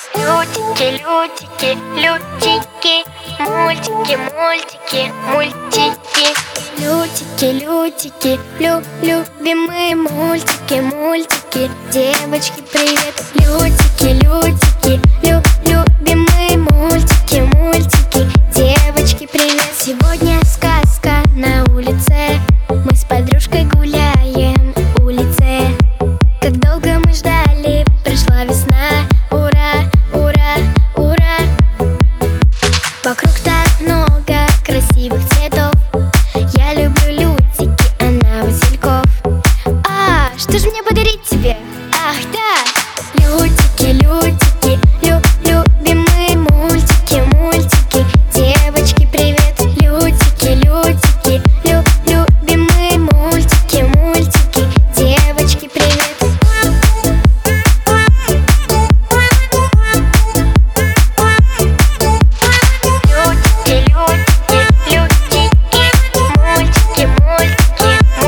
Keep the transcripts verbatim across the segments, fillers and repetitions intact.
Лютики, лютики, лютики, мультики, мультики, мультики. Лютики, лютики, лю, любимые мультики, мультики. Девочки, привет. Лютики, лютики, лю, любимые мультики, мультики. Девочки, привет. Сегодня сказка на улице. Мы с подружкой гуляем по улице. Как долго мы ждали, пришла весна. Ура, ура, ура. Вокруг так много красивых цветов. Я люблю лютики, она васильков. А, что же мне подарить тебе? Ах, да! Лютики, лютики, лю, любимые мультики, мультики. Девочки, привет. Лютики, лютики, лю, любимые мультики, мультики. Девочки, привет.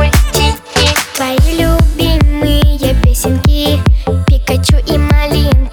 Твои любимые песенки, Пикачу и Малинка.